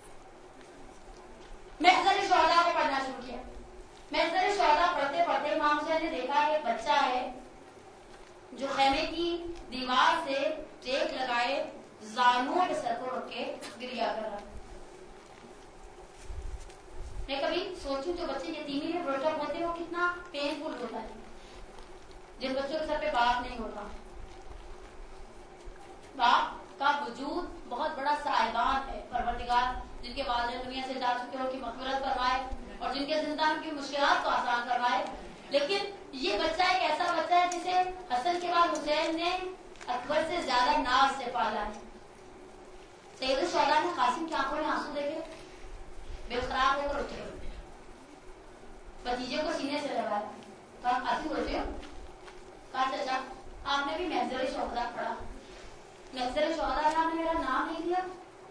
محضر شہداء کو پڑھنا شروع کیا. محضر شہداء پڑھتے پڑھتے امام حسین نے دیکھا کہ ایک بچہ ہے جو خیمے کی دیوار سے ٹیک لگائے زانوں کے سر کو رکھ کے گریا کر رہا. میں کبھی سوچوں جو بچے یتیمی میں بروٹ اپ ہوتے ہیں وہ کتنا پین فل ہوتا ہے، جن بچوں کے سر پہ باپ نہیں ہوتا. باپ کا وجود بہت بڑا سائبان ہے. پروردگار جن کے والدین دنیا سے جا چکے ہو کی مغفرت فرمائے اور جن کے زندہ کی مشکلات کو آسان کروائے. لیکن یہ بچہ ایک ایسا بچہ ہے جسے حسن کے بعد حسین نے اکبر سے زیادہ ناز سے پالا ہے. سید الشہداء نے قاسم کی آنکھوں میں آنسو دیکھے بے قرار ہو کر اٹھے، بھتیجے کو سینے سے لگایا، کہا قاسم ہوتے ہو؟ کہا چچا آپ نے بھی محضر شہداء پڑھا. محضر شہداء نے آپ نے میرا نام نہیں لیا،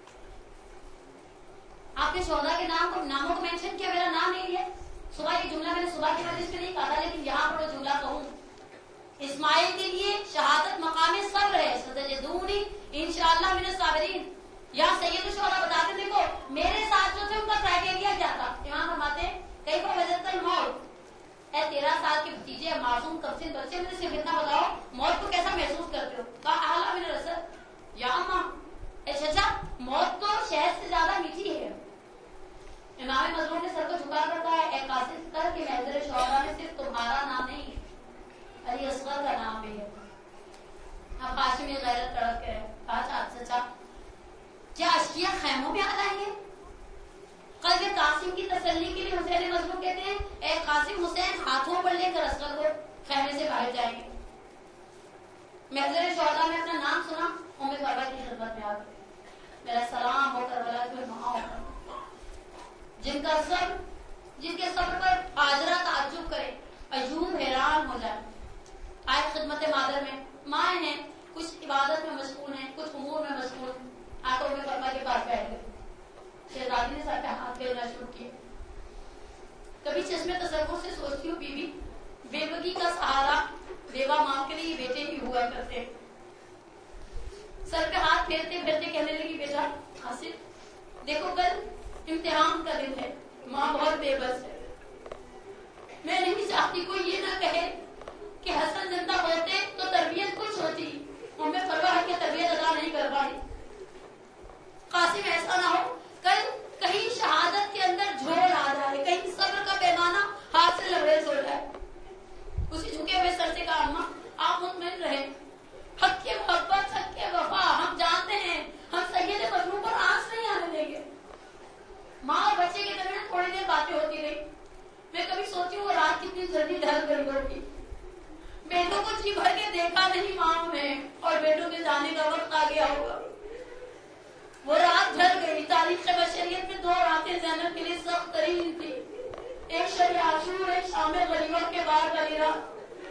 آپ نے شہداء کے نام کو ناموں کو مینشن کیا، میرا نام نہیں لیا. صبح یہ جملہ میں نے صبح کی مجلس میں نہیں کہا تھا، لیکن یہاں پر وہ جملہ کہوں. اسماعیل کے لیے شہادت مقام صبر ہے، ستجدونی انشاءاللہ من الصابرین. یہاں سید الشہداء بتاتے ہیں دیکھو میرے ساتھ جو تھے ان کا کرائٹیریا کیا تھا. امام فرماتے ہیں کئی پر وجہ الموت، اے تیرہ سال کے بھتیجے معصوم کمسن بچے، مجھے صرف اتنا بتاؤ موت کو کیسا محسوس کرتے ہو. کہا اعلیٰ من الرسل یا اماں، اے چچا موت تو شہد سے زیادہ میٹھی ہے. محضر شہداء میں اپنا نام سنا، ام فروا کی خدمت میں آ گئی، میرا سلام ہو کربلا کی ماں ہو، جن کا صبر، جن کے صبر پر حاجرہ تعجب کرے، ایوب حیران ہو جائے. آئے خدمت مادر میں، ماں ہیں کچھ عبادت میں مشغول ہیں، کچھ امور میں مشغول ہیں. آ تو ام فروا کے پاس بیٹھ گئے. شہزادی نے سر پہ ہاتھ پھیرنا شروع کیا. کبھی چشمے تصور سے سوچتی ہوں بیوی بیوگی کا سہارا بیوہ ماں کے لیے بیٹے ہی ہوا کرتے ہیں. سر پہ ہاتھ پھیرتے پھیرتے کہنے لگی بیٹا حاصل دیکھو کل امتحان کا دن ہے، ماں بہت بے بس ہے. میں نہیں چاہتی کوئی یہ نہ کہے کہ حسن زندہ ہوتے تو تربیت کچھ ہوتی، ام فروا کی تربیت ادا نہیں کر پائی. قاسم ایسا نہ ہو کل کہیں شہادت کے اندر جھوڑ آ جائے، کہیں صبر کا پیمانہ ہاتھ سے لبریز ہو جائے. اسی جھکے ہوئے سر سے کہا اماں آپ مطمئن رہیں، حق کے محبت، حق کے وفا ہم جانتے ہیں، ہم سید مظلوم پر آنچ نہیں آنے دیں گے. ماں اور بچے کے درمیان تھوڑی دیر باتیں ہوتی رہی. میں کبھی سوچی ہوں وہ رات کتنی جلدی ڈھل گئی ہوگی. بیٹوں کو جی بھر کے دیکھا نہیں ماں نے، اور بیٹوں کے جانے کا وقت آ گیا ہوگا. وہ رات ڈھل گئی. تاریخ بشریت میں دو راتیں زینب کے لیے سخت ترین تھی، ایک شب عاشور، ایک شام غنیمت کے بعد والی رات.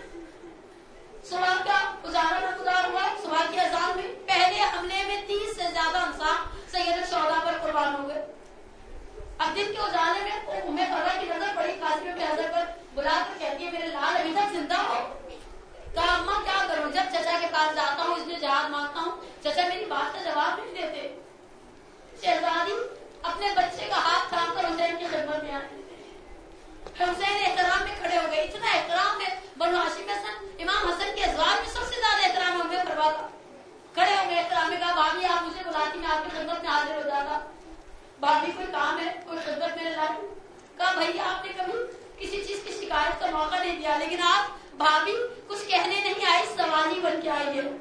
صبح کا اجالا نہ گزار ہوا، صبح کی اذان میں پہلے حملے میں تیس سے زیادہ انصار سید الشہداء پر قربان ہو گئے. اب دن کے اجالے میں ام فروا کی نظر پڑی. قاسم بن حضر پر بلا کر کہتی ہے میرے لال ابھی تک زندہ ہو. کہا اماں کیا کروں، جب چچا کے پاس جاتا ہوں، اس نے جہاد مانگتا ہوں، چچا میری بات کا جواب نہیں دیتے. شہزادی اپنے بچے کا ہاتھ تھام کر حسین کی خدمت میں آئی. حسین احترام میں کھڑے ہو گئے. اتنا احترام ہے بنو ہاشم میں سن امام حسن کے ازواج میں سب سے زیادہ احترام ام فروا کا. کھڑے ہو گئے احترام میں. کہا بھابھی آپ مجھے بلاتی، میں آپ کی خدمت میں حاضر ہو جاتا. بھابھی کوئی کام ہے، کوئی خدمت میں لائے؟ کہا بھیا آپ نے کبھی کسی چیز کی شکایت کا موقع نہیں دیا، لیکن آپ بھابھی کچھ کہنے نہیں آئی، سوال ہی بن کے آئی ہے.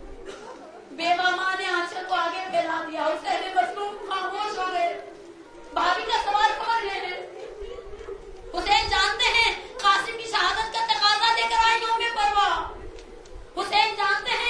بیوہ ماں نے آنچل کو آگے پھیلا دیا. حسین مظلوم خاموش ہو گئے. بھابھی کا سوال کون لے لے؟ حسین جانتے ہیں قاسم کی شہادت کا تقاضا دے کر آئی ام فروا. حسین جانتے ہیں